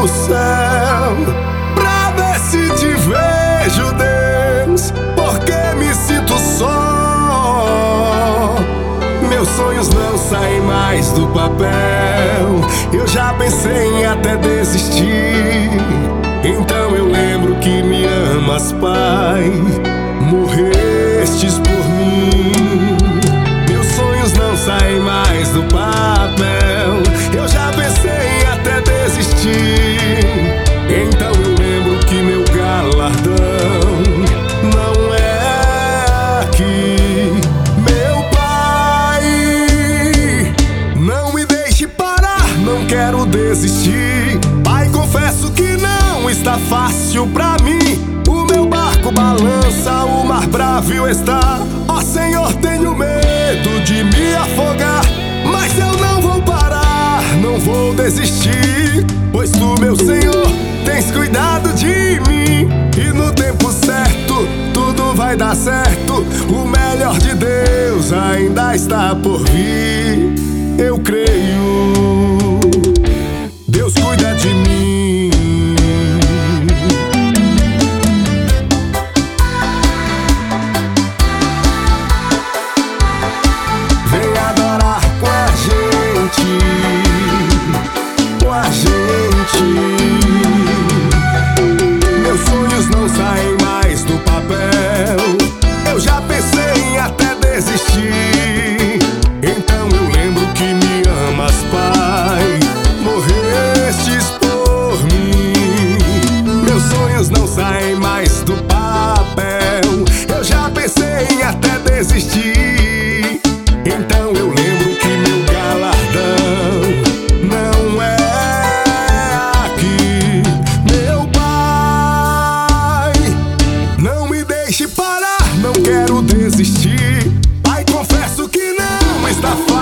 céu pra ver se te vejo, Deus, porque me sinto só. Meus sonhos não saem mais do papel. Eu já pensei em até desistir. Então eu lembro que me amas, Pai. Morrestes por mim. Meus sonhos não saem mais do papel. Eu já pensei em até desistir. Então eu lembro que meu galardão não é aqui. Meu Pai, não me deixe parar, não quero desistir. Pai, confesso que não está fácil pra mim. O meu barco balança, o mar bravo está. Ó Senhor, tenho medo de me afogar, mas eu não vou parar, não vou desistir, pois tu, meu Senhor, tens cuidado de mim. E no tempo certo tudo vai dar certo. O melhor de Deus ainda está por vir. Eu creio, Deus cuida de mim. Vem adorar com a gente, com a gente. Meus sonhos não saem mais do papel. Eu já pensei em até desistir. Então eu lembro que me amas, Pai. Morrestes por mim. Meus sonhos não saem mais do papel. Eu já pensei em até desistir. Então eu lembro que meu galardão não é aqui. Meu Pai, não me deixe parar, não quero desistir. Pai, confesso que não está fácil